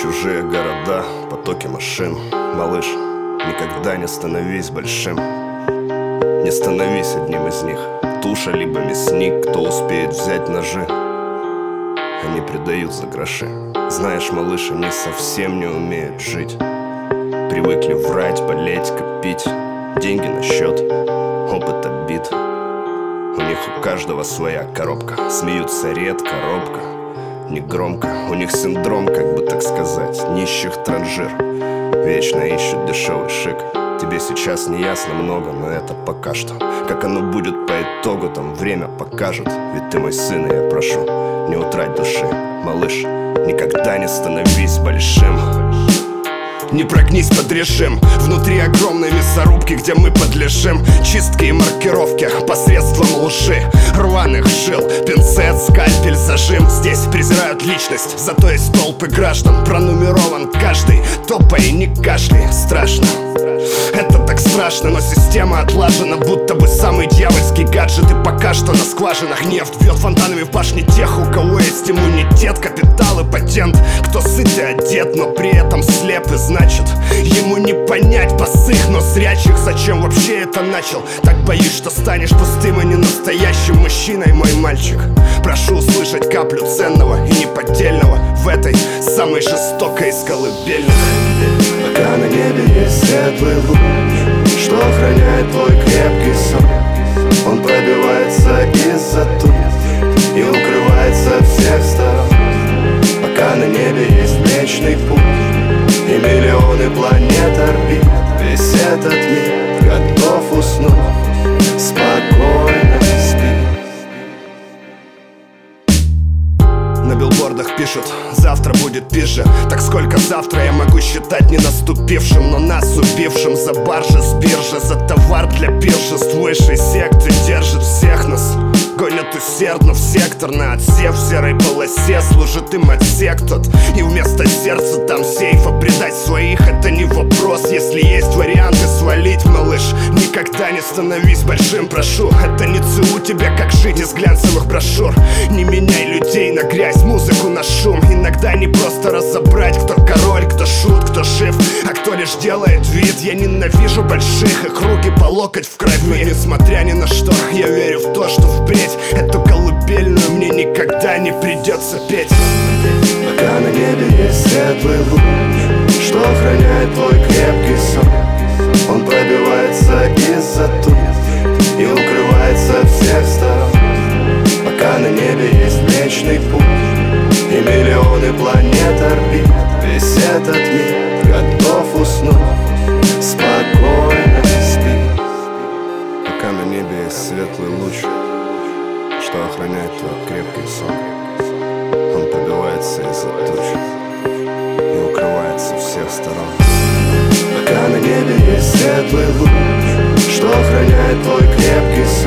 Чужие города, потоки машин. Малыш, никогда не становись большим. Не становись одним из них. Туша либо мясник, кто успеет взять ножи. Они предают за гроши. Знаешь, малыш, они совсем не умеют жить. Привыкли врать, болеть, копить. Деньги на счет, опыт обид. У них у каждого своя коробка. Смеются редко, робко, не громко. У них синдром, как бы так сказать, нищих транжир. Вечно ищут дешевый шик. Тебе сейчас не ясно много, но это пока что. Как оно будет по итогу, там время покажет. Ведь ты мой сын, и я прошу, не утрать души. Малыш, никогда не становись большим. Не прогнись под режим. Внутри огромной мясорубки, где мы подлежим чистке и маркировке посредством лжи, рваных жил, пинцет, скальпель, зажим. Здесь презирают личность, зато есть толпы граждан. Пронумерован каждый, топай, не кашляй. Страшно, это так страшно, но система отлажена, будто бы самый дьявольский гаджет. И пока что на скважинах нефть бьет фонтанами в башне тех, у кого есть иммунитет, капитал и патент. Кто сыт и одет, но при этом слеп, и значит ему не понять босых, но зрячих. Зачем вообще это начал? Так боюсь, что станешь пустым и не настоящим мужчиной, мой мальчик. Прошу услышать каплю ценного и неподдельного в этой самой жестокой из колыбельных. Пока на небе есть светлый луч, что охраняет твой крепкий сон. Он пробивается из-за туч и укрывается всех сторон. Пока на небе есть Млечный Путь и миллионы планет орбит, весь этот мир готов уснуть, спокойно спи. На билбордах пишут: завтра будет пизже. Так сколько завтра я могу считать не наступившим, но нас убившим за баржи с биржи, за товар для пиршеств высшей секты держит всех нас. Гонят усердно в сектор на отсев, в серой полосе служит им отсек тот. И вместо сердца там сейфа предать своих — это не вопрос. Если есть варианты свалить, малыш, никогда не становись большим, прошу. Это не ЦУ тебя, как жить из глянцевых брошюр. Не меняй людей на грязь, музыку на шум. Иногда не просто разобрать, кто король, кто шут, кто жив, а кто лишь делает вид. Я ненавижу больших, их руки по локоть в крови. Но несмотря ни на что, я верю в то, что впредь эту колыбельную мне никогда не придется петь. Пока на небе есть светлый луч, что охраняет твой крепкий сон. Он пробивается из-за туч и укрывается всех сторон. Пока на небе есть Млечный Путь и миллионы планет орбит, весь этот мир готов уснуть, спокойно спи. Пока на небе есть светлый луч, что охраняет твой крепкий сон. Он пробивается из-за туч и укрывается всех сторон. Пока на небе есть светлый луч, что охраняет твой крепкий сон.